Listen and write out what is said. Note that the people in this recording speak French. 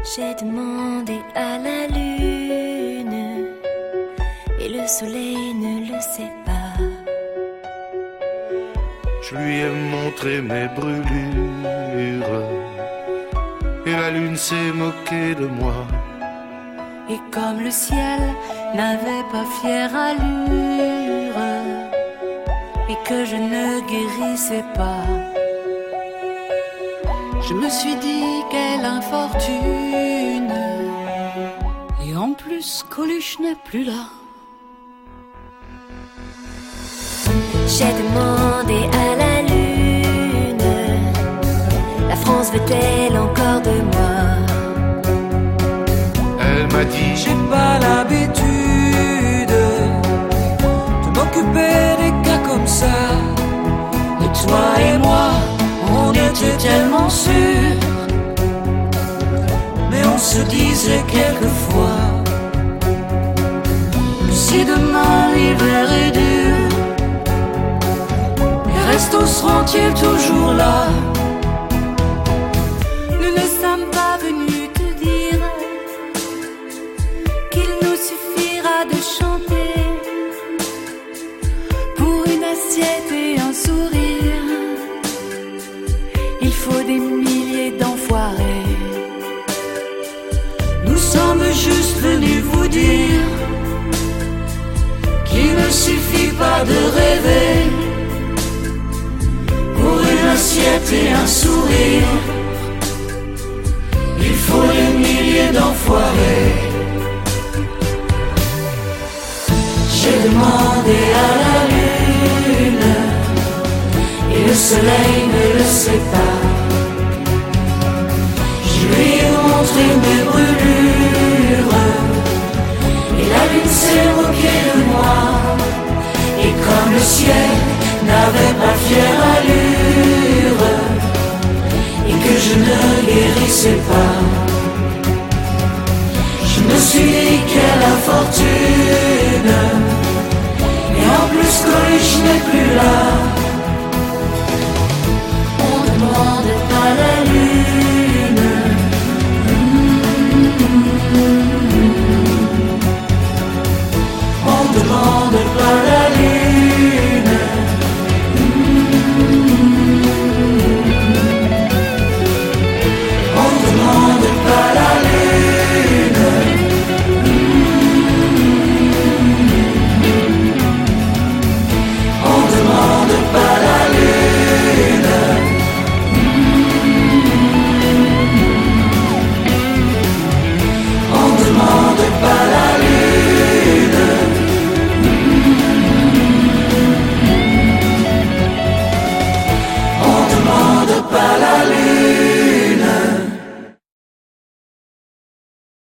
J'ai demandé à la lune et le soleil ne le sait pas. Je lui ai montré mes brûlures et la lune s'est moquée de moi. Et comme le ciel n'avait pas fière allure et que je ne guérissais pas, je me suis dit quelle infortune. Et en plus Coluche n'est plus là. J'ai demandé à la lune, la France veut-elle encore de moi? Elle m'a dit J'ai pas l'habitude de m'occuper des cas comme ça. Mais toi et moi, on était tellement sûrs. Mais on se disait quelquefois, si demain l'hiver est dur, les restos seront-ils toujours là? Nous ne sommes pas venus te dire qu'il nous suffira de chanter pour une assiette et un sourire. Il faut des milliers d'enfoirés. Nous sommes juste venus vous dire qu'il ne suffit pas de rêver pour une assiette et un sourire. Il faut des milliers d'enfoirés. J'ai demandé à la lune et le soleil ne le sait pas. Je lui ai montré mes brûlures et la lune s'est moquée de moi. Et comme le ciel n'avait pas fière allure et que je ne guérissais pas, je me suis dit quelle infortune. Et en plus Coluche n'est plus là.